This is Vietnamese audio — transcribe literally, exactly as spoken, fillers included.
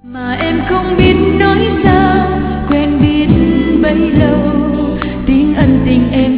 Mà em không biết nói sao, quen biết bấy lâu, tiếng ân tình em